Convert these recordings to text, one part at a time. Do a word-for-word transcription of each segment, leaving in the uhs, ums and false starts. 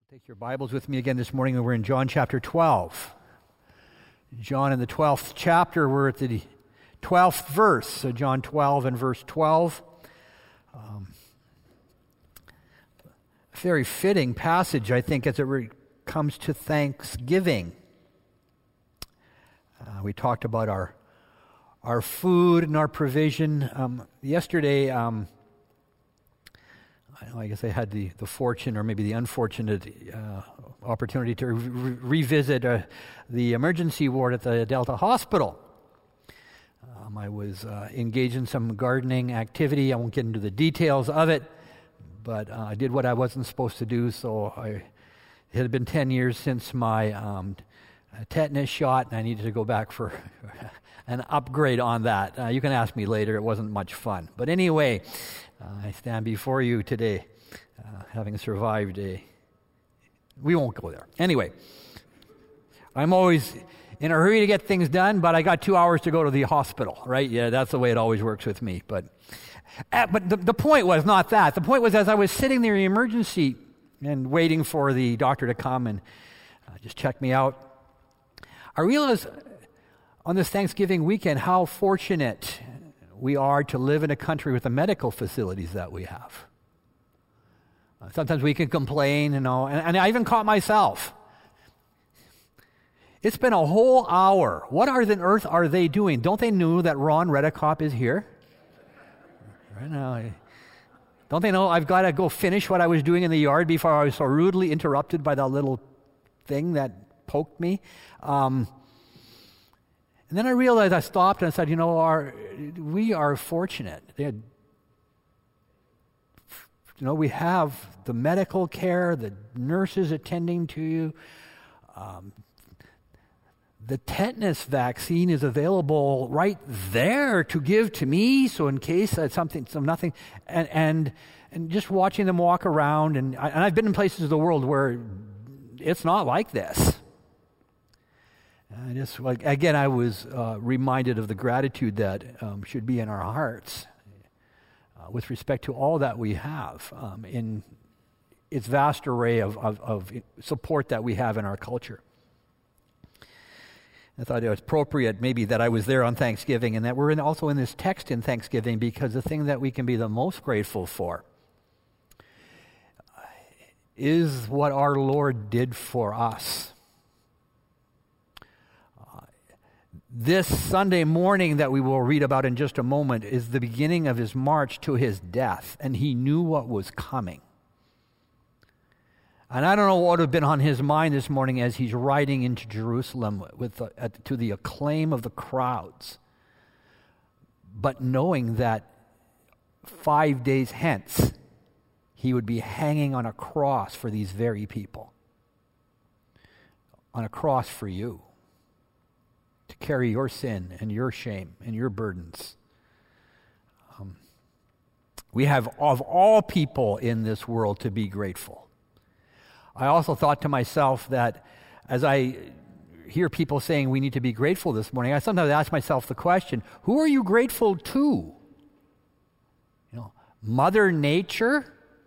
Take your Bibles with me again this morning. We're in John chapter twelve. John in the twelfth chapter, we're at the twelfth verse. So John twelve and verse twelve. Um, a very fitting passage, I think, as it re- comes to Thanksgiving. Uh, we talked about our our food and our provision. Um, yesterday, um, I guess I had the, the fortune or maybe the unfortunate uh, opportunity to re- revisit uh, the emergency ward at the Delta Hospital. Um, I was uh, engaged in some gardening activity. I won't get into the details of it, but uh, I did what I wasn't supposed to do. So I, it had been ten years since my um, tetanus shot, and I needed to go back for an upgrade on that. Uh, you can ask me later. It wasn't much fun. But anyway, Uh, I stand before you today, uh, having survived a... We won't go there. Anyway, I'm always in a hurry to get things done, but I got two hours to go to the hospital, right? Yeah, that's the way it always works with me. But uh, but the, the point was not that. The point was, as I was sitting there in the emergency and waiting for the doctor to come and uh, just check me out, I realized on this Thanksgiving weekend how fortunate we are to live in a country with the medical facilities that we have. Uh, sometimes we can complain, you know, and, and I even caught myself. It's been a whole hour. What on earth are they doing? Don't they know that Ron Redekop is here? Right now, don't they know I've got to go finish what I was doing in the yard before I was so rudely interrupted by that little thing that poked me? Um, And then I realized, I stopped and I said, you know, our, we are fortunate. They had, you know, we have the medical care, the nurses attending to you. Um, the tetanus vaccine is available right there to give to me, so in case uh, something, some nothing, and, and and just watching them walk around, and, I, and I've been in places of the world where it's not like this. I just, like, again, I was uh, reminded of the gratitude that um, should be in our hearts uh, with respect to all that we have um, in its vast array of, of, of support that we have in our culture. I thought it was appropriate maybe that I was there on Thanksgiving and that we're in, also in this text in Thanksgiving, because the thing that we can be the most grateful for is what our Lord did for us. This Sunday morning that we will read about in just a moment is the beginning of his march to his death, and he knew what was coming. And I don't know what would have been on his mind this morning as he's riding into Jerusalem with the, at, to the acclaim of the crowds, but knowing that five days hence he would be hanging on a cross for these very people, on a cross for you, to carry your sin and your shame and your burdens. Um, we have, of all people in this world, to be grateful. I also thought to myself that as I hear people saying we need to be grateful this morning, I sometimes ask myself the question, who are you grateful to? You know, Mother Nature?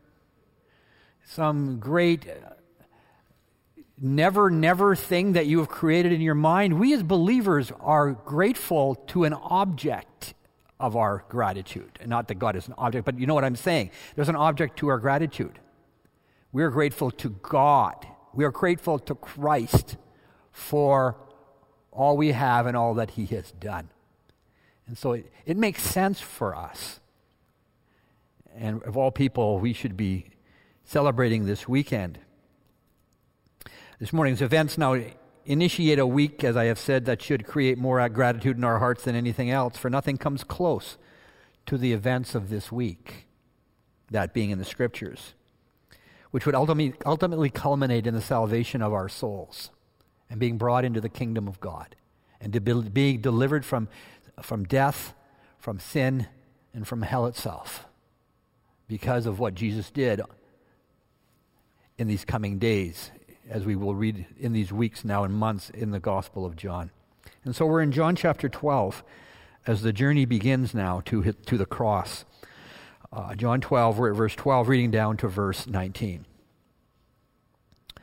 Some great never, never thing that you have created in your mind? We as believers are grateful to an object of our gratitude. And not that God is an object, but you know what I'm saying. There's an object to our gratitude. We're grateful to God. We are grateful to Christ for all we have and all that he has done. And so it, it makes sense for us. And of all people, we should be celebrating this weekend. This morning's events now initiate a week, as I have said, that should create more gratitude in our hearts than anything else, for nothing comes close to the events of this week, that being in the Scriptures, which would ultimately, ultimately culminate in the salvation of our souls and being brought into the kingdom of God and to be, being delivered from, from death, from sin, and from hell itself because of what Jesus did in these coming days, as we will read in these weeks now and months in the Gospel of John. And so we're in John chapter twelve as the journey begins now to hit, to the cross. Uh, John twelve, we're at verse twelve, reading down to verse nineteen.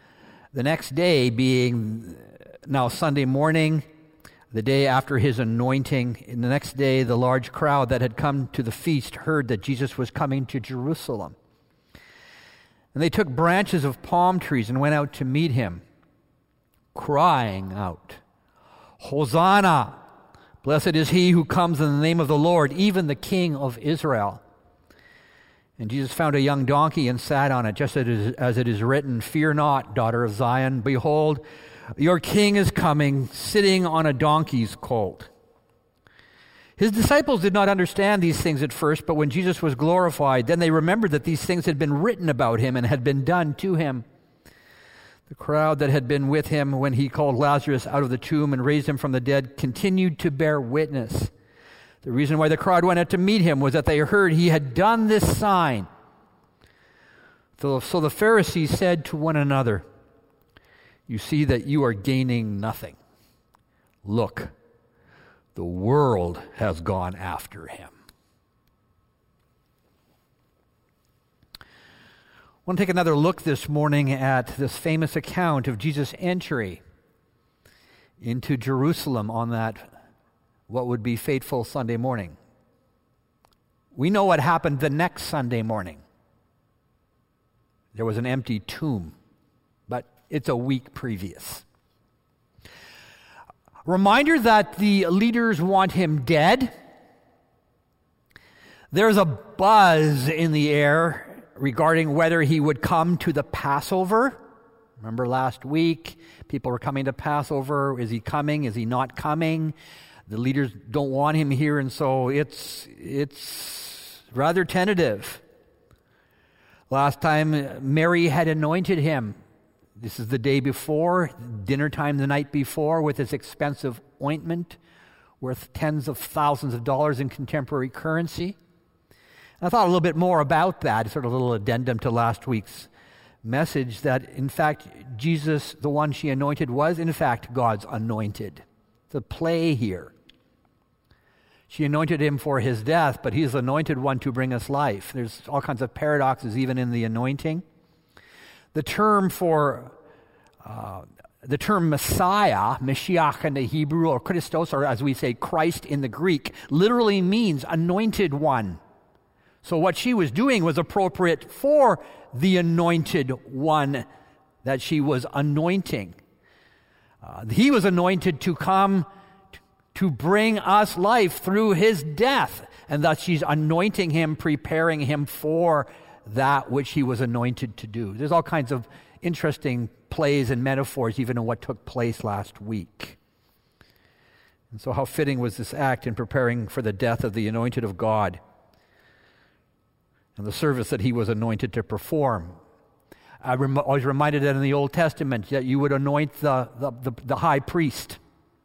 The next day, being now Sunday morning, the day after his anointing, in the next day, the large crowd that had come to the feast heard that Jesus was coming to Jerusalem. And they took branches of palm trees and went out to meet him, crying out, "Hosanna! Blessed is he who comes in the name of the Lord, even the King of Israel." And Jesus found a young donkey and sat on it, just as it is written, "Fear not, daughter of Zion. Behold, your king is coming, sitting on a donkey's colt." His disciples did not understand these things at first, but when Jesus was glorified, then they remembered that these things had been written about him and had been done to him. The crowd that had been with him when he called Lazarus out of the tomb and raised him from the dead continued to bear witness. The reason why the crowd went out to meet him was that they heard he had done this sign. So, so the Pharisees said to one another, "You see that you are gaining nothing. Look, the world has gone after him." I want to take another look this morning at this famous account of Jesus' entry into Jerusalem on that what would be fateful Sunday morning. We know what happened the next Sunday morning. There was an empty tomb, but it's a week previous. Reminder that the leaders want him dead. There's a buzz in the air regarding whether he would come to the Passover. Remember last week, people were coming to Passover. Is he coming? Is he not coming? The leaders don't want him here, and so it's it's rather tentative. Last time, Mary had anointed him. This is the day before, dinner time the night before, with this expensive ointment worth tens of thousands of dollars in contemporary currency. And I thought a little bit more about that, sort of a little addendum to last week's message, that in fact, Jesus, the one she anointed, was in fact God's anointed. It's a play here. She anointed him for his death, but he's anointed one to bring us life. There's all kinds of paradoxes even in the anointing. The term for, uh, the term Messiah, Mashiach in the Hebrew, or Christos, or as we say, Christ in the Greek, literally means anointed one. So what she was doing was appropriate for the anointed one that she was anointing. Uh, he was anointed to come to bring us life through his death. And thus she's anointing him, preparing him for that which he was anointed to do. There's all kinds of interesting plays and metaphors even in what took place last week. And so how fitting was this act in preparing for the death of the anointed of God and the service that he was anointed to perform. I rem- I was reminded that in the Old Testament that you would anoint the, the, the, the high priest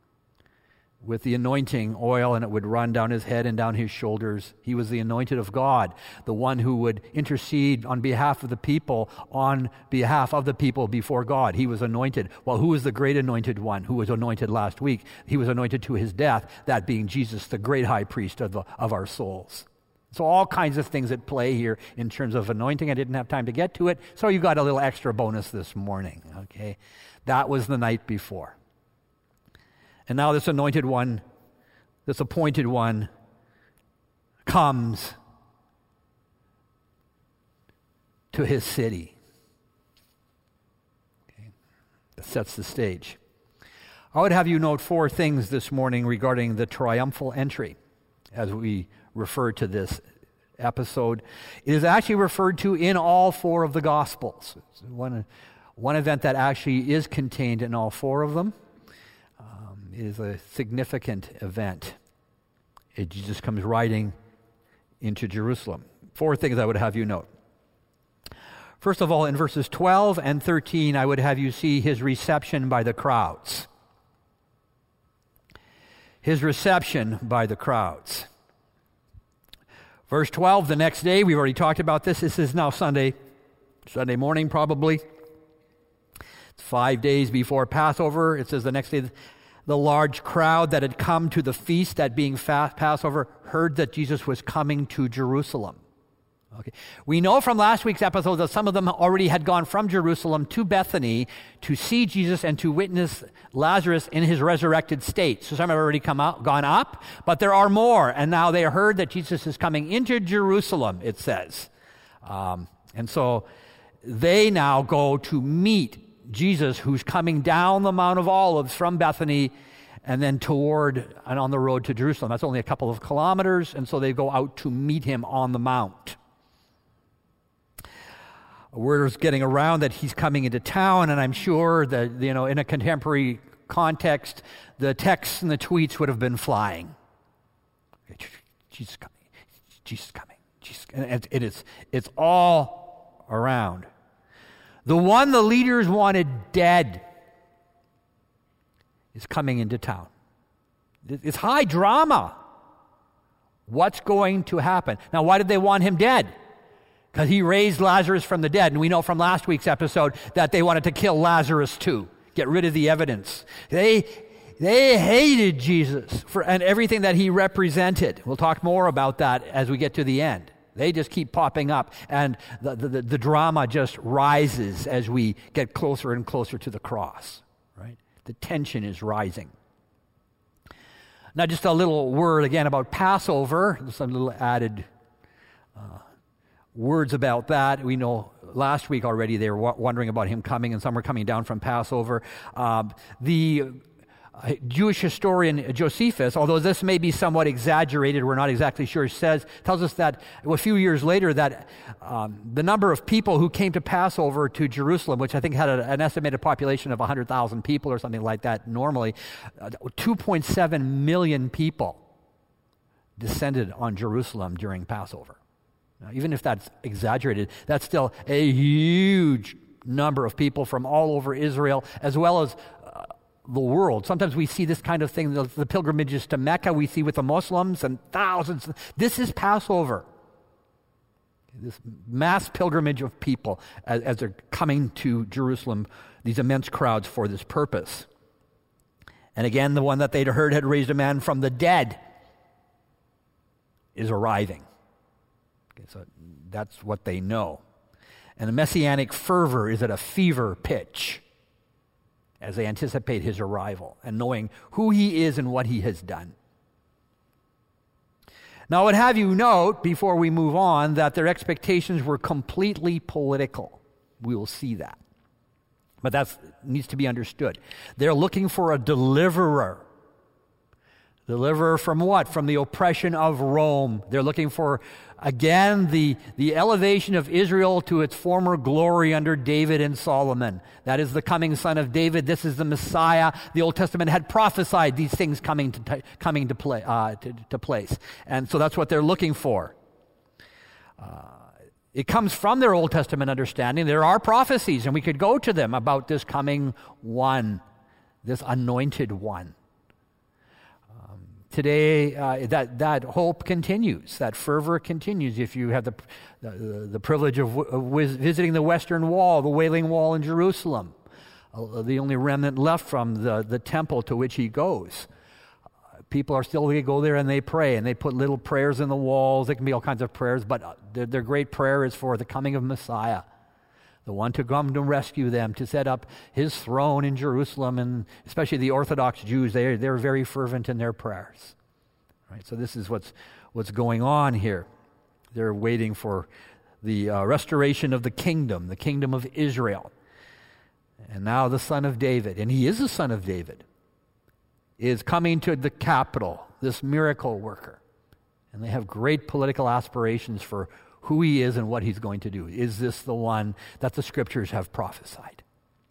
with the anointing oil, and it would run down his head and down his shoulders. He was the anointed of God, the one who would intercede on behalf of the people, on behalf of the people before God. He was anointed. Well, who was the great anointed one who was anointed last week? He was anointed to his death, that being Jesus, the great high priest of, the, of our souls. So all kinds of things at play here in terms of anointing. I didn't have time to get to it, so you got a little extra bonus this morning, okay? That was the night before. And now this anointed one, this appointed one, comes to his city. Okay. That sets the stage. I would have you note four things this morning regarding the triumphal entry, as we refer to this episode. It is actually referred to in all four of the Gospels. It's one, one event that actually is contained in all four of them. Is a significant event. It, Jesus comes riding into Jerusalem. Four things I would have you note. First of all, in verses twelve and thirteen, I would have you see his reception by the crowds. His reception by the crowds. Verse twelve, the next day, we've already talked about this. This is now Sunday, Sunday morning probably. It's five days before Passover. It says the next day, the large crowd that had come to the feast, that being fast Passover, heard that Jesus was coming to Jerusalem. Okay. We know from last week's episode that some of them already had gone from Jerusalem to Bethany to see Jesus and to witness Lazarus in his resurrected state. So some have already come out, gone up, but there are more. And now they heard that Jesus is coming into Jerusalem, it says. Um, and so they now go to meet Jesus, who's coming down the Mount of Olives from Bethany and then toward and on the road to Jerusalem. That's only a couple of kilometers, and so they go out to meet him on the mount. Word is getting around that he's coming into town, and I'm sure that, you know, in a contemporary context, the texts and the tweets would have been flying. Jesus coming, Jesus coming, Jesus, and it is, it's all around. The one the leaders wanted dead is coming into town. It's high drama. What's going to happen? Now, why did they want him dead? Because he raised Lazarus from the dead. And we know from last week's episode that they wanted to kill Lazarus too. Get rid of the evidence. They, they hated Jesus for, and everything that he represented. We'll talk more about that as we get to the end. They just keep popping up, and the, the, the drama just rises as we get closer and closer to the cross. Right? The tension is rising. Now, just a little word again about Passover. Some little added uh, words about that. We know last week already they were wondering about him coming, and some were coming down from Passover. Um, the Jewish historian Josephus, although this may be somewhat exaggerated, we're not exactly sure, says, tells us that a few years later that um, the number of people who came to Passover to Jerusalem, which I think had a, an estimated population of one hundred thousand people or something like that normally, uh, two point seven million people descended on Jerusalem during Passover. Now, even if that's exaggerated, that's still a huge number of people from all over Israel, as well as uh, the world. Sometimes we see this kind of thing, the, the pilgrimages to Mecca we see with the Muslims, and thousands. This is Passover. This mass pilgrimage of people as, as they're coming to Jerusalem, these immense crowds for this purpose. And again, the one that they'd heard had raised a man from the dead is arriving. Okay, so that's what they know. And the messianic fervor is at a fever pitch as they anticipate his arrival and knowing who he is and what he has done. Now, I would have you note, before we move on, that their expectations were completely political. We will see that. But that needs to be understood. They're looking for a deliverer. Deliverer from what? From the oppression of Rome. They're looking for, again, the, the elevation of Israel to its former glory under David and Solomon. That is the coming son of David. This is the Messiah. The Old Testament had prophesied these things coming to t- coming to, play, uh, to, to place. And so that's what they're looking for. Uh, it comes from their Old Testament understanding. There are prophecies, and we could go to them about this coming one, this anointed one. Today, uh, that, that hope continues, that fervor continues. If you have the, the, the privilege of, w- of visiting the Western Wall, the Wailing Wall in Jerusalem, uh, the only remnant left from the, the temple to which he goes. Uh, people are still, they go there and they pray, and they put little prayers in the walls. There can be all kinds of prayers, but uh, their, their great prayer is for the coming of Messiah, the one to come to rescue them, to set up his throne in Jerusalem. And especially the Orthodox Jews, they, they're very fervent in their prayers. Right? So this is what's, what's going on here. They're waiting for the uh, restoration of the kingdom, the kingdom of Israel. And now the son of David, and he is the son of David, is coming to the capital, this miracle worker. And they have great political aspirations for who he is and what he's going to do. Is this the one that the scriptures have prophesied?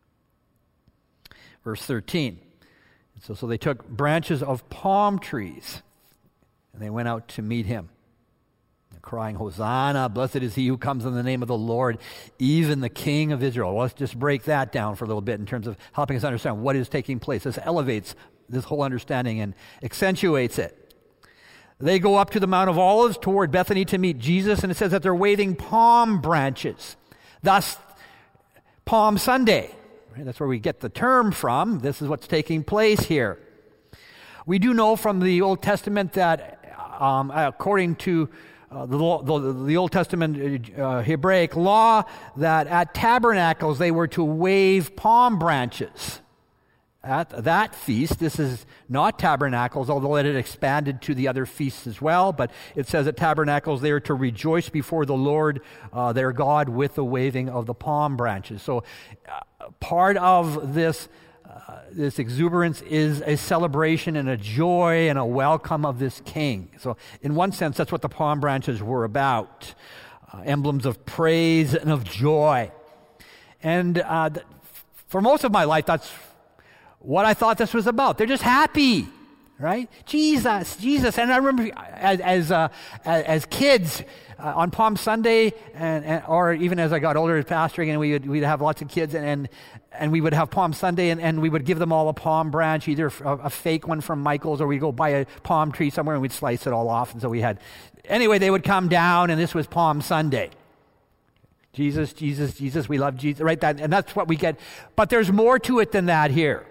Verse thirteen. So, so they took branches of palm trees and they went out to meet him, crying, Hosanna, blessed is he who comes in the name of the Lord, even the King of Israel. Well, let's just break that down for a little bit in terms of helping us understand what is taking place. This elevates this whole understanding and accentuates it. They go up to the Mount of Olives toward Bethany to meet Jesus, and it says that they're waving palm branches. Thus, Palm Sunday. Right? That's where we get the term from. This is what's taking place here. We do know from the Old Testament that um, according to uh, the, the, the Old Testament uh, Hebraic law that at tabernacles they were to wave palm branches. At that feast, this is not tabernacles, although it had expanded to the other feasts as well, but it says at tabernacles they are to rejoice before the Lord uh, their God with the waving of the palm branches. So uh, part of this uh, this exuberance is a celebration and a joy and a welcome of this king. So in one sense, that's what the palm branches were about, uh, emblems of praise and of joy. And uh, th- for most of my life, that's what I thought this was about. They're just happy, right? Jesus, Jesus. And I remember as as, uh, as kids uh, on Palm Sunday, and, and or even as I got older pastoring, and we would we'd have lots of kids, and and, and we would have Palm Sunday, and, and we would give them all a palm branch, either a, a fake one from Michael's, or we'd go buy a palm tree somewhere and we'd slice it all off. And so we had, anyway, they would come down, and this was Palm Sunday. Jesus, Jesus, Jesus, we love Jesus, right? That, and that's what we get. But there's more to it than that here.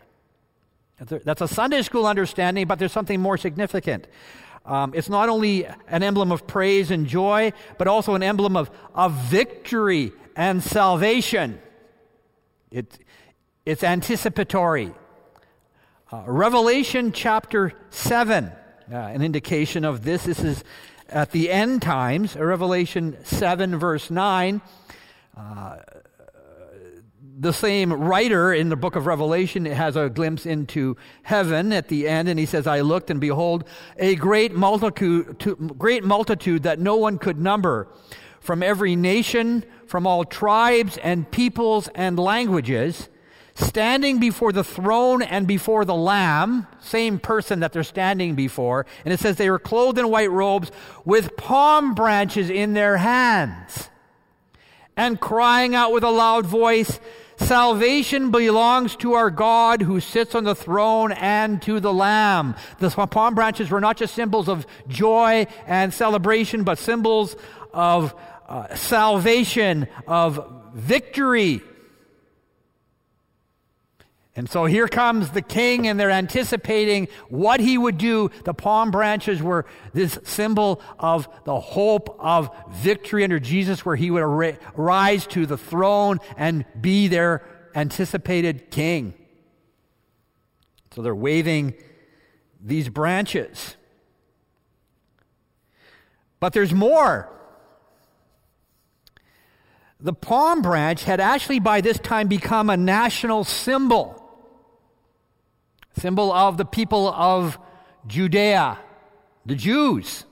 That's a Sunday school understanding, but there's something more significant. Um, it's not only an emblem of praise and joy, but also an emblem of, of victory and salvation. It, it's anticipatory. Uh, Revelation chapter seven, uh, an indication of this. This is at the end times, Revelation seven, verse nine. Uh, The same writer in the book of Revelation has a glimpse into heaven at the end, and he says, I looked, and behold, a great multitude, great multitude that no one could number, from every nation, from all tribes and peoples and languages, standing before the throne and before the Lamb, same person that they're standing before. And it says they were clothed in white robes with palm branches in their hands, and crying out with a loud voice, salvation belongs to our God who sits on the throne and to the Lamb. The palm branches were not just symbols of joy and celebration, but symbols of uh, salvation, of victory. And so here comes the king, and they're anticipating what he would do. The palm branches were this symbol of the hope of victory under Jesus, where he would ar- rise to the throne and be their anticipated king. So they're waving these branches. But there's more. The palm branch had actually by this time become a national symbol. Symbol of the people of Judea, the Jews.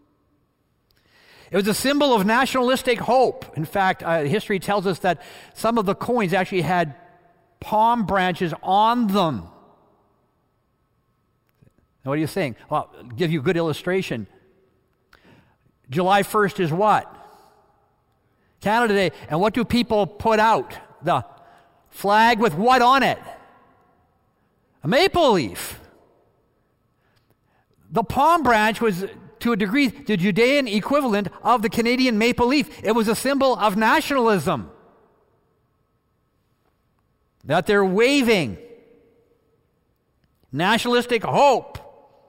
It was a symbol of nationalistic hope. In fact, uh, history tells us that some of the coins actually had palm branches on them. Now, what are you saying? Well, I'll give you a good illustration. July first is what? Canada Day. And what do people put out? The flag with what on it? A maple leaf. The palm branch was, to a degree, the Judean equivalent of the Canadian maple leaf. It was a symbol of nationalism that they're waving. Nationalistic hope.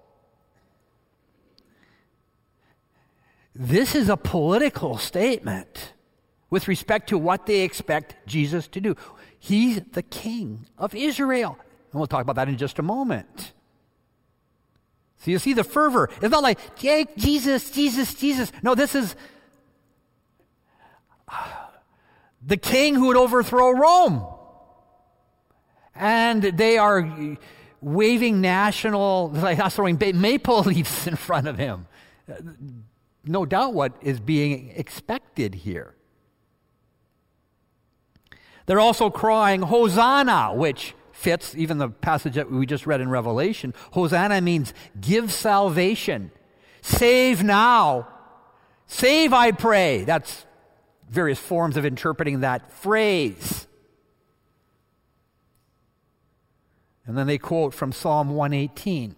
This is a political statement with respect to what they expect Jesus to do. He's the king of Israel. And we'll talk about that in just a moment. So you see the fervor. It's not like, yeah, Jesus, Jesus, Jesus. No, this is the king who would overthrow Rome. And they are waving national, like us throwing maple leaves in front of him. No doubt what is being expected here. They're also crying, Hosanna, which fits even the passage that we just read in Revelation. Hosanna means give salvation. Save now. Save, I pray. That's various forms of interpreting that phrase. And then they quote from Psalm one eighteen.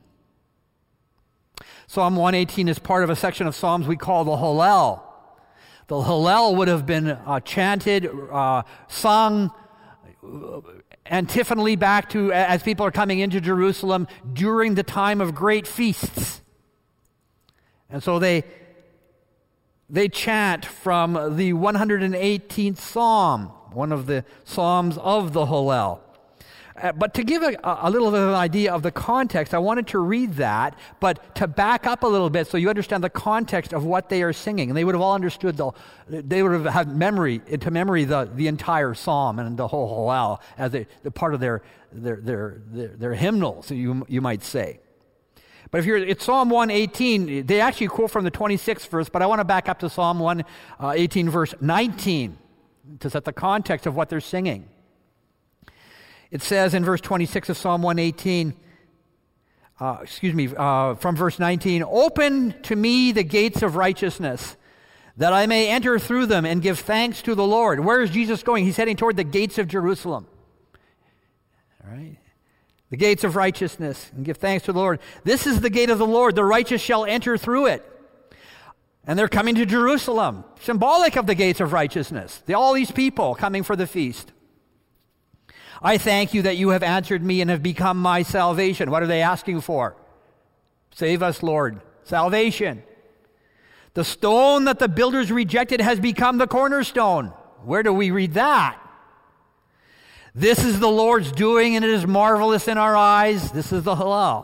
Psalm one eighteen is part of a section of Psalms we call the Hallel. The Hallel would have been uh, chanted, uh, sung, uh, antiphonally back to as people are coming into Jerusalem during the time of great feasts. And so they they chant from the one hundred eighteenth Psalm, one of the Psalms of the Hallel. Uh, but to give a, a little bit of an idea of the context, I wanted to read that, but to back up a little bit so you understand the context of what they are singing. And they would have all understood, the, they would have had memory, to memory the, the entire psalm and the whole Hallel as a, the part of their, their, their, their, their hymnals, you, you might say. But if you're, it's Psalm one eighteen, they actually quote from the twenty-sixth verse, but I want to back up to Psalm one eighteen, verse nineteen, to set the context of what they're singing. It says in verse twenty-six of Psalm one eighteen, uh, excuse me, uh, from verse nineteen, "Open to me the gates of righteousness, that I may enter through them and give thanks to the Lord." Where is Jesus going? He's heading toward the gates of Jerusalem. All right? The gates of righteousness, and give thanks to the Lord. This is the gate of the Lord. The righteous shall enter through it. And they're coming to Jerusalem, symbolic of the gates of righteousness. The, all these people coming for the feast. "I thank you that you have answered me and have become my salvation." What are they asking for? Save us, Lord. Salvation. "The stone that the builders rejected has become the cornerstone." Where do we read that? "This is the Lord's doing, and it is marvelous in our eyes." This is the Hallel.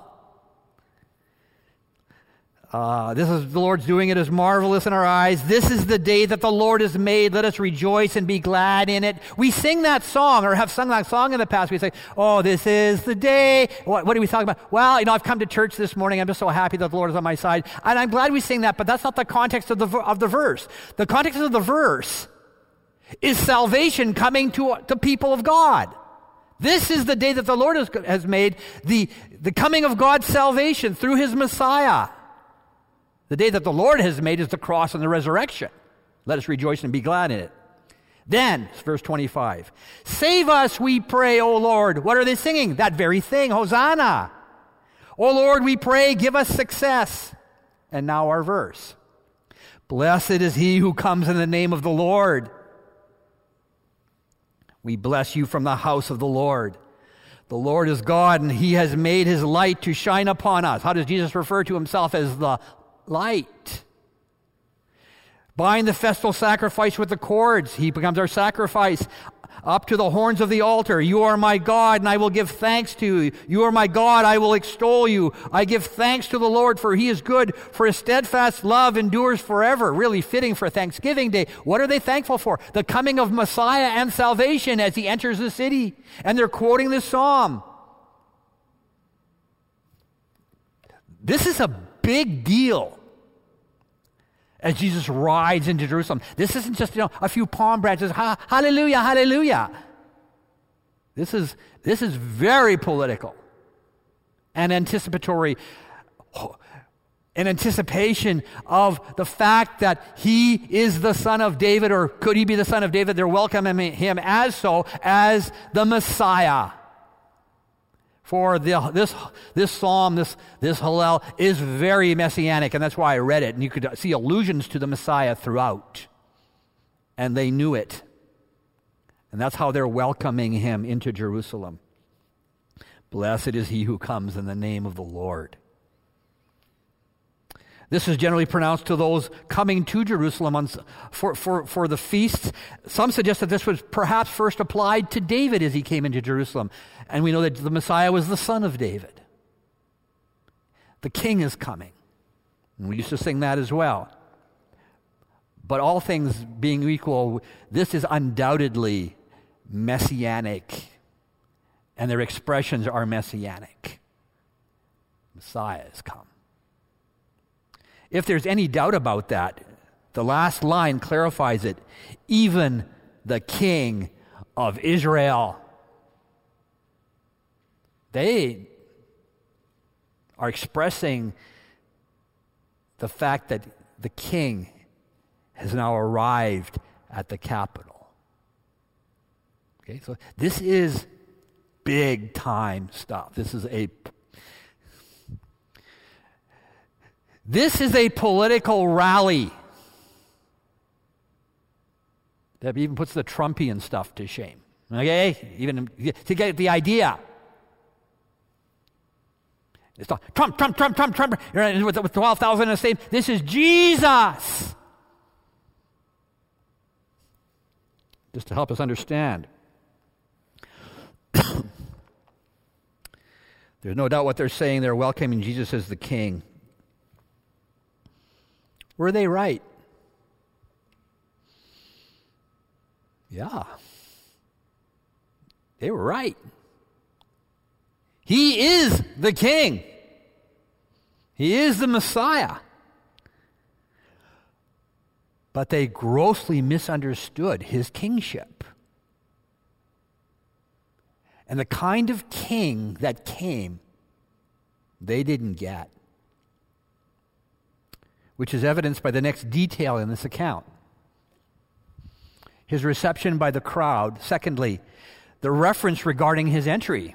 Uh, this is the Lord's doing, it is marvelous in our eyes. "This is the day that the Lord has made. Let us rejoice and be glad in it." We sing that song, or have sung that song in the past. We say, "Oh, this is the day." What, what are we talking about? Well, you know, I've come to church this morning. I'm just so happy that the Lord is on my side. And I'm glad we sing that, but that's not the context of the, of the verse. The context of the verse is salvation coming to the people of God. This is the day that the Lord has, has made, the, the coming of God's salvation through his Messiah. The day that the Lord has made is the cross and the resurrection. Let us rejoice and be glad in it. Then, verse twenty-five, "Save us, we pray, O Lord." What are they singing? That very thing, Hosanna. "O Lord, we pray, give us success." And now our verse. "Blessed is he who comes in the name of the Lord. We bless you from the house of the Lord. The Lord is God, and he has made his light to shine upon us." How does Jesus refer to himself? As the light. "Bind the festal sacrifice with the cords." He becomes our sacrifice. "Up to the horns of the altar. You are my God, and I will give thanks to you. You are my God, I will extol you. I give thanks to the Lord, for he is good, for his steadfast love endures forever." Really fitting for Thanksgiving Day. What are they thankful for? The coming of Messiah and salvation as he enters the city. And they're quoting this psalm. This is a big deal as Jesus rides into Jerusalem. This isn't just, you know, a few palm branches. Ha, hallelujah, hallelujah. This is, this is very political and anticipatory, in anticipation of the fact that he is the son of David, or could he be the son of David? They're welcoming him as so, as the Messiah. For the, this this psalm, this, this Hallel, is very messianic, and that's why I read it. And you could see allusions to the Messiah throughout. And they knew it. And that's how they're welcoming him into Jerusalem. "Blessed is he who comes in the name of the Lord." This is generally pronounced to those coming to Jerusalem on, for, for, for the feasts. Some suggest that this was perhaps first applied to David as he came into Jerusalem. And we know that the Messiah was the son of David. The king is coming. And we used to sing that as well. But all things being equal, this is undoubtedly messianic. And their expressions are messianic. Messiah has come. If there's any doubt about that, the last line clarifies it. "Even the King of Israel." They are expressing the fact that the king has now arrived at the capital. Okay, so this is big time stuff. This is a This is a political rally that even puts the Trumpian stuff to shame. Okay? Even to get the idea. It's not Trump, Trump, Trump, Trump, Trump, with, with twelve thousand in the same. This is Jesus. just to help us understand. There's no doubt what they're saying. They're welcoming Jesus as the king. Were they right? Yeah. They were right. He is the king. He is the Messiah. But they grossly misunderstood his kingship. And the kind of king that came, they didn't get. Which is evidenced by the next detail in this account. His reception by the crowd. Secondly, the reference regarding his entry.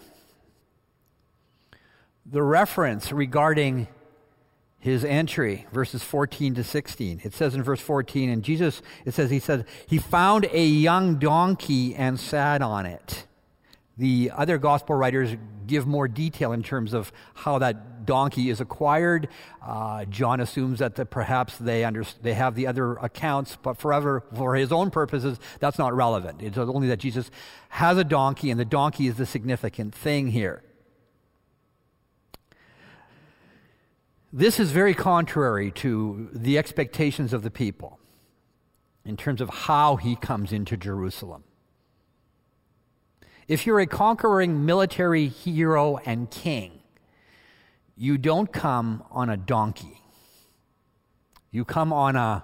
The reference regarding his entry, verses fourteen to sixteen. It says in verse fourteen, and Jesus, it says, he said, he found a young donkey and sat on it. The other gospel writers give more detail in terms of how that donkey is acquired. Uh, John assumes that the, perhaps they under, they have the other accounts, but forever, for his own purposes, that's not relevant. It's only that Jesus has a donkey, and the donkey is the significant thing here. This is very contrary to the expectations of the people in terms of how he comes into Jerusalem. If you're a conquering military hero and king, you don't come on a donkey. You come on a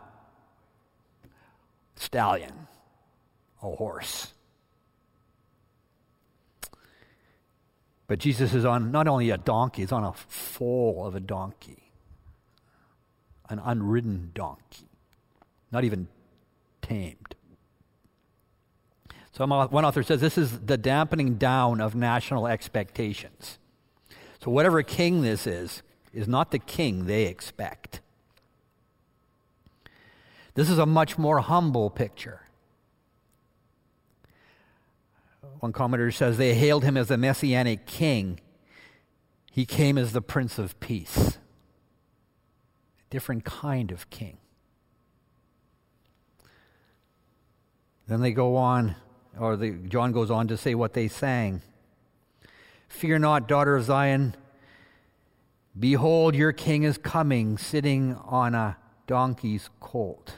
stallion, a horse. But Jesus is on not only a donkey, he's on a foal of a donkey, an unridden donkey, not even tamed. So one author says this is the dampening down of national expectations. So whatever king this is, is not the king they expect. This is a much more humble picture. One commentator says they hailed him as the Messianic king. He came as the Prince of Peace. A different kind of king. Then they go on, or the, John goes on to say what they sang. Fear not, daughter of Zion. Behold, your king is coming, sitting on a donkey's colt.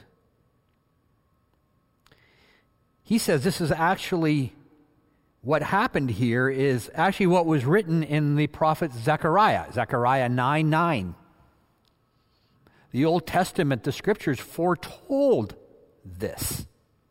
He says this is actually, what happened here is actually what was written in the prophet Zechariah, Zechariah nine nine. The Old Testament, the scriptures foretold this.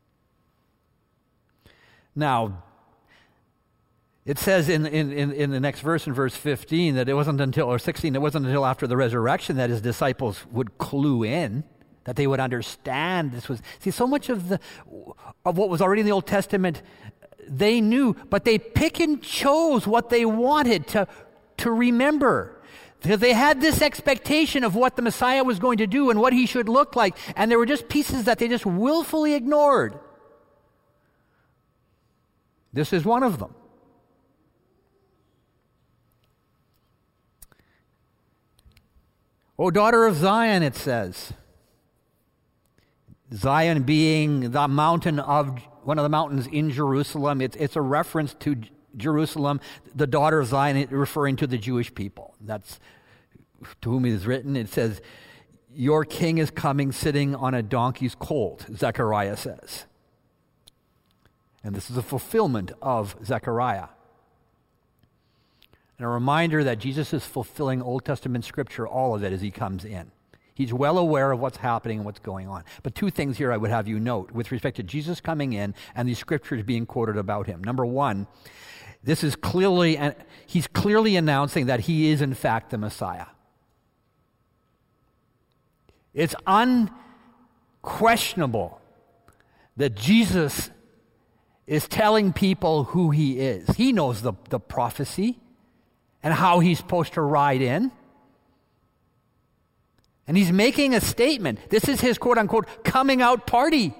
Now, it says in, in, in the next verse, in verse fifteen, that it wasn't until, or sixteen, it wasn't until after the resurrection that his disciples would clue in, that they would understand this was, see, so much of the of what was already in the Old Testament, they knew, but they pick and chose what they wanted to, to remember. Because they had this expectation of what the Messiah was going to do and what he should look like, and there were just pieces that they just willfully ignored. This is one of them. O daughter of Zion, it says. Zion being the mountain of, one of the mountains in Jerusalem. It's, it's a reference to Jerusalem, the daughter of Zion, referring to the Jewish people. That's to whom it is written. It says, your king is coming sitting on a donkey's colt, Zechariah says. And this is a fulfillment of Zechariah. And a reminder that Jesus is fulfilling Old Testament scripture, all of it, as he comes in. He's well aware of what's happening and what's going on. But two things here I would have you note with respect to Jesus coming in and these scriptures being quoted about him. Number one, this is clearly, he's clearly announcing that he is in fact the Messiah. It's unquestionable that Jesus is telling people who he is. He knows the, the prophecy and how he's supposed to ride in. And he's making a statement. This is his quote-unquote coming out party.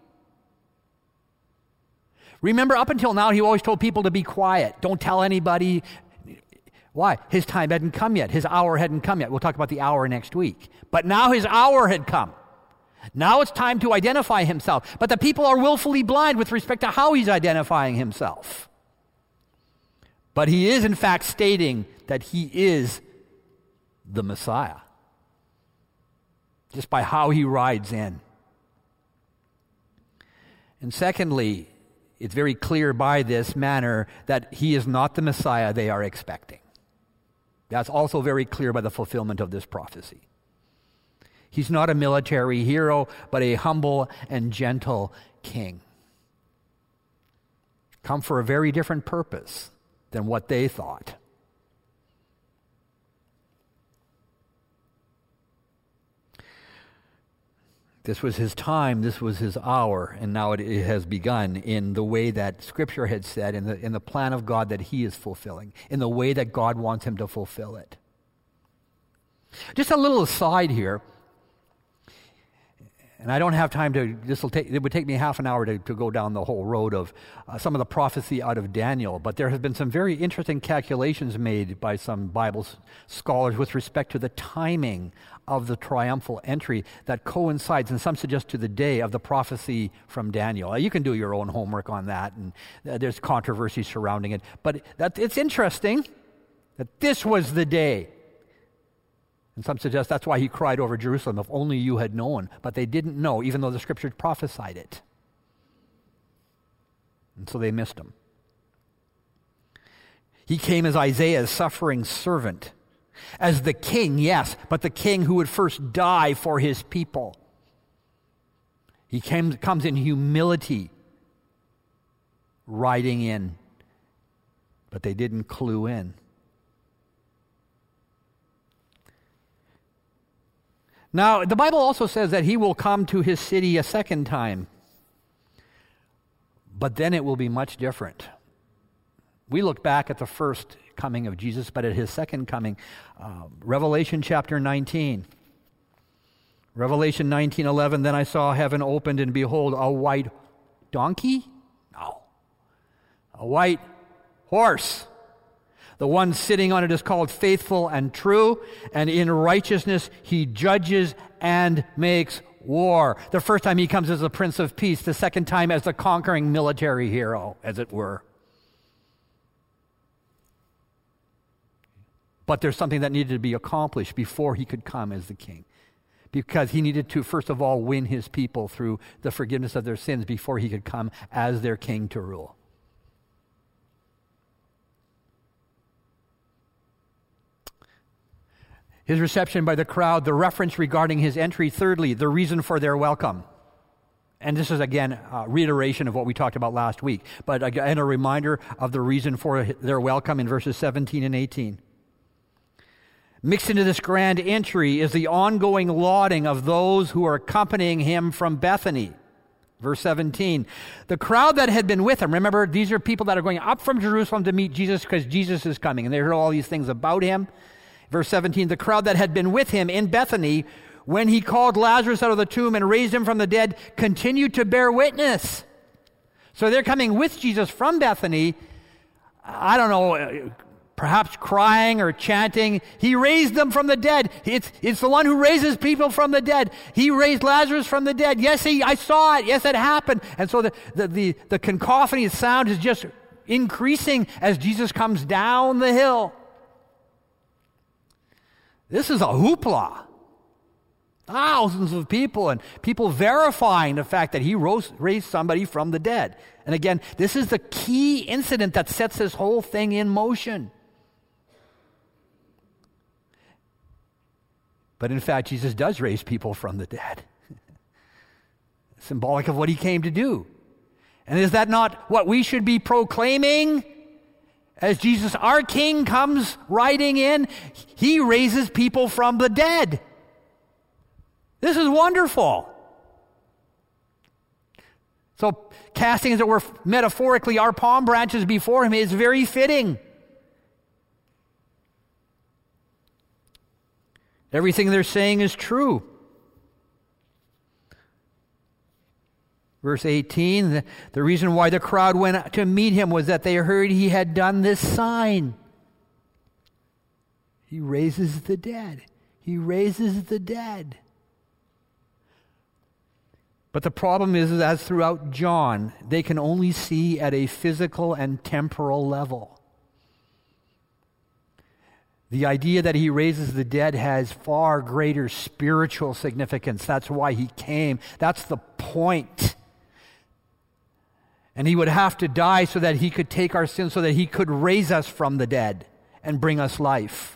Remember, up until now, he always told people to be quiet. Don't tell anybody. Why? His time hadn't come yet. His hour hadn't come yet. We'll talk about the hour next week. But now his hour had come. Now it's time to identify himself. But the people are willfully blind with respect to how he's identifying himself. But he is, in fact, stating that he is the Messiah, just by how he rides in. And secondly, it's very clear by this manner that he is not the Messiah they are expecting. That's also very clear by the fulfillment of this prophecy. He's not a military hero, but a humble and gentle king. Come for a very different purpose than what they thought. This was his time, this was his hour, and now it, it has begun in the way that Scripture had said, in the, in the plan of God that he is fulfilling, in the way that God wants him to fulfill it. Just a little aside here, and I don't have time to, this will take, it would take me half an hour to, to go down the whole road of uh, some of the prophecy out of Daniel, but there have been some very interesting calculations made by some Bible scholars with respect to the timing of the triumphal entry that coincides, and some suggest to the day of the prophecy from Daniel. You can do your own homework on that, and uh, there's controversy surrounding it, but that, it's interesting that this was the day. And some suggest that's why he cried over Jerusalem, if only you had known. But they didn't know, even though the Scripture prophesied it. And so they missed him. He came as Isaiah's suffering servant, as the king, yes, but the king who would first die for his people. He came, comes in humility, riding in, but they didn't clue in. Now, the Bible also says that he will come to his city a second time, but then it will be much different. We look back at the first coming of Jesus, but at his second coming, uh, Revelation chapter nineteen. Revelation nineteen eleven, then I saw heaven opened, and behold, a white donkey? No. A white horse. The one sitting on it is called Faithful and True, and in righteousness he judges and makes war. The first time he comes as a Prince of Peace, the second time as the conquering military hero, as it were. But there's something that needed to be accomplished before he could come as the king, because he needed to, first of all, win his people through the forgiveness of their sins before he could come as their king to rule. His reception by the crowd, the reference regarding his entry. Thirdly, the reason for their welcome. And this is, again, a reiteration of what we talked about last week, but again, a reminder of the reason for their welcome in verses seventeen and eighteen. Mixed into this grand entry is the ongoing lauding of those who are accompanying him from Bethany. Verse seventeen, the crowd that had been with him, remember, these are people that are going up from Jerusalem to meet Jesus because Jesus is coming, and they heard all these things about him. Verse seventeen, the crowd that had been with him in Bethany when he called Lazarus out of the tomb and raised him from the dead continued to bear witness. So they're coming with Jesus from Bethany, I don't know, perhaps crying or chanting, he raised them from the dead. It's, it's the one who raises people from the dead. He raised Lazarus from the dead. Yes, he, I saw it. Yes, it happened. And so the, the, the, the cacophony of sound is just increasing as Jesus comes down the hill. This is a hoopla. Thousands of people, and people verifying the fact that he rose, raised somebody from the dead. And again, this is the key incident that sets this whole thing in motion. But in fact, Jesus does raise people from the dead. Symbolic of what he came to do. And is that not what we should be proclaiming? As Jesus, our King, comes riding in, he raises people from the dead. This is wonderful. So, casting, as it were, metaphorically, our palm branches before him is very fitting. Everything they're saying is true. Verse eighteen, the, the reason why the crowd went to meet him was that they heard he had done this sign. He raises the dead. He raises the dead. But the problem is, is, as throughout John, they can only see at a physical and temporal level. The idea that he raises the dead has far greater spiritual significance. That's why he came. That's the point. And he would have to die so that he could take our sins, so that he could raise us from the dead and bring us life.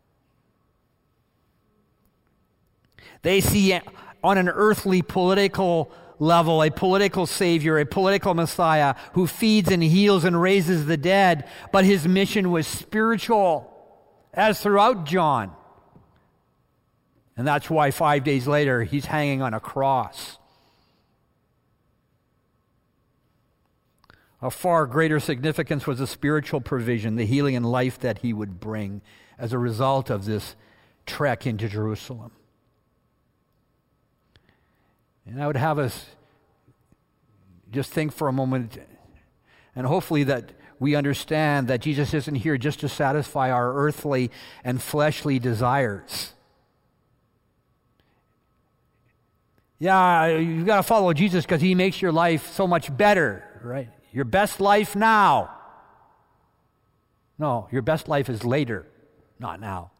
They see on an earthly political level a political savior, a political Messiah who feeds and heals and raises the dead, but his mission was spiritual, as throughout John. And that's why five days later he's hanging on a cross. Of far greater significance was the spiritual provision, the healing and life that he would bring as a result of this trek into Jerusalem. And I would have us just think for a moment, and hopefully that we understand that Jesus isn't here just to satisfy our earthly and fleshly desires. Yeah, you've got to follow Jesus because he makes your life so much better, right? Your best life now. No, your best life is later, not now.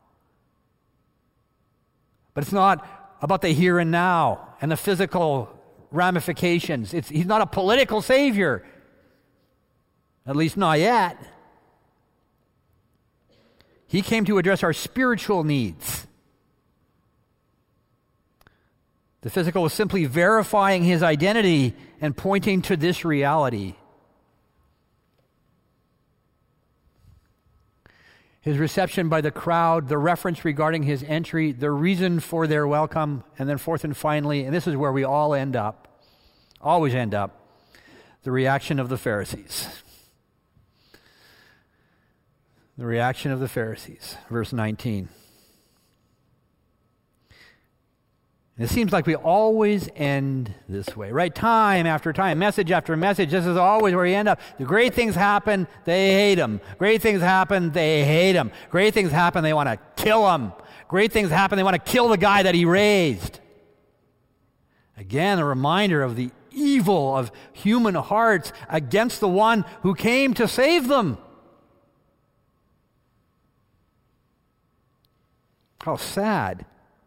But it's not about the here and now and the physical ramifications. It's, he's not a political savior. At least not yet. He came to address our spiritual needs. The physical was simply verifying his identity and pointing to this reality. His reception by the crowd, the reference regarding his entry, the reason for their welcome, and then fourth and finally, and this is where we all end up, always end up, the reaction of the Pharisees. The reaction of the Pharisees, verse nineteen. It seems like we always end this way, right? Time after time, message after message. This is always where you end up. The great things happen, they hate him. Great things happen, they hate him. Great things happen, they want to kill him. Great things happen, they want to kill the guy that he raised. Again, a reminder of the evil of human hearts against the one who came to save them. How sad.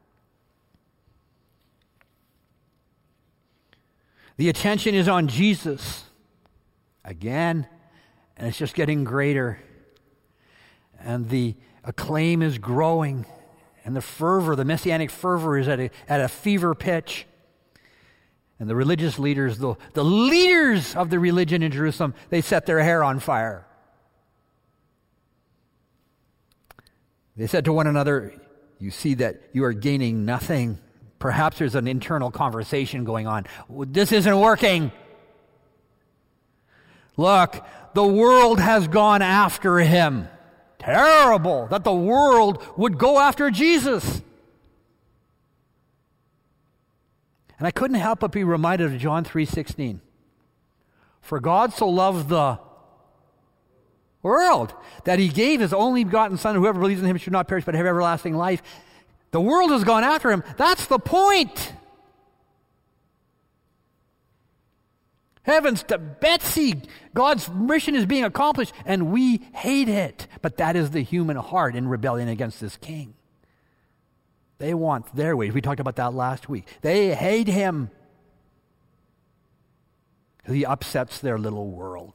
The attention is on Jesus again, and it's just getting greater. And the acclaim is growing, and the fervor, the messianic fervor is at a, at a fever pitch. And the religious leaders, the, the leaders of the religion in Jerusalem, they set their hair on fire. They said to one another, "You see that you are gaining nothing." Perhaps there's an internal conversation going on. This isn't working. Look, the world has gone after him. Terrible that the world would go after Jesus. And I couldn't help but be reminded of John three sixteen. For God so loved the world that he gave his only begotten Son, whoever believes in him should not perish but have everlasting life. The world has gone after him. That's the point. Heavens to Betsy, God's mission is being accomplished, and we hate it. But that is the human heart in rebellion against this king. They want their ways. We talked about that last week. They hate him. He upsets their little world.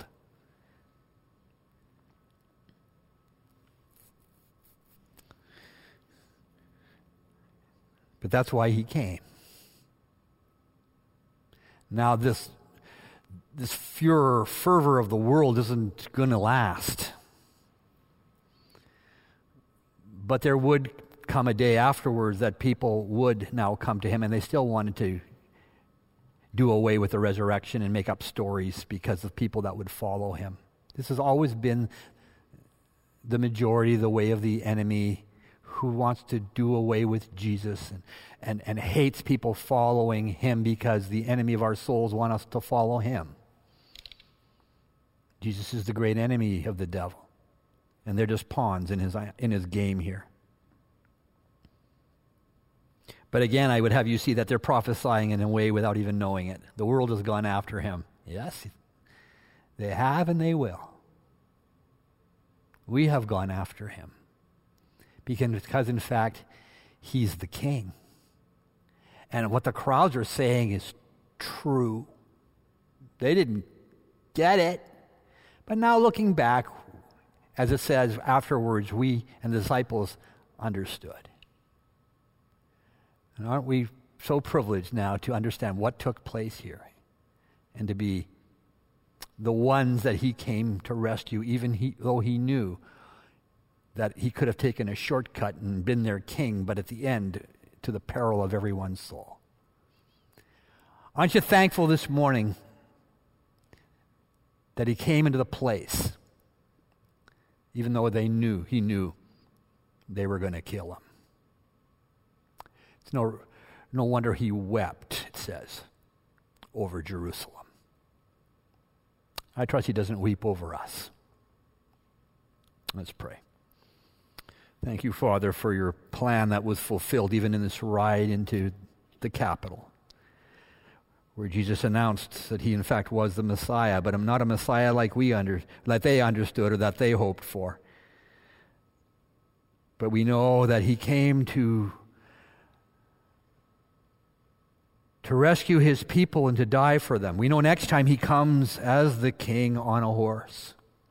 But that's why he came. Now this, this furor, fervor of the world isn't going to last. But there would come a day afterwards that people would now come to him, and they still wanted to do away with the resurrection and make up stories because of people that would follow him. This has always been the majority, the way of the enemy, who wants to do away with Jesus and, and, and hates people following him because the enemy of our souls want us to follow him. Jesus is the great enemy of the devil, and they're just pawns in his, in his game here. But again, I would have you see that they're prophesying in a way without even knowing it. The world has gone after him. Yes, they have and they will. We have gone after him. Because in fact, he's the king. And what the crowds are saying is true. They didn't get it. But now looking back, as it says afterwards, we and the disciples understood. And aren't we so privileged now to understand what took place here and to be the ones that he came to rescue, even he, though he knew that he could have taken a shortcut and been their king, but at the end, to the peril of everyone's soul. Aren't you thankful this morning that he came into the place, even though they knew, he knew they were going to kill him? It's no, no wonder he wept, it says, over Jerusalem. I trust he doesn't weep over us. Let's pray. Thank you, Father, for your plan that was fulfilled even in this ride into the capital, where Jesus announced that he in fact was the Messiah, but not a Messiah like we under, that they understood or that they hoped for. But we know that he came to to rescue his people and to die for them. We know next time he comes as the king on a horse.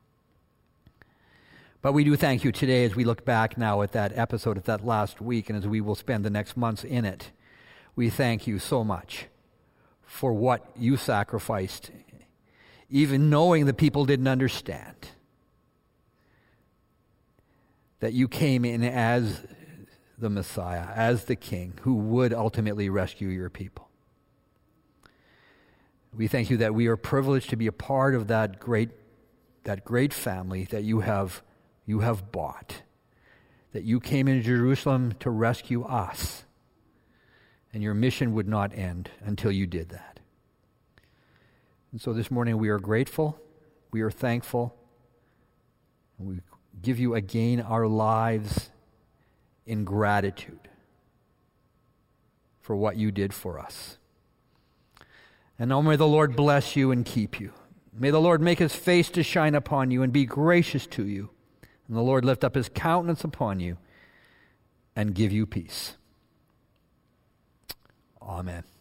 But we do thank you today as we look back now at that episode, at that last week, and as we will spend the next months in it. We thank you so much for what you sacrificed, even knowing the people didn't understand, that you came in as the Messiah, as the king who would ultimately rescue your people. We thank you that we are privileged to be a part of that great, that great family that you have, you have bought, that you came into Jerusalem to rescue us, and your mission would not end until you did that. And so this morning we are grateful, we are thankful, and we give you again our lives in gratitude for what you did for us. And now may the Lord bless you and keep you. May the Lord make his face to shine upon you and be gracious to you. And the Lord lift up his countenance upon you and give you peace. Amen.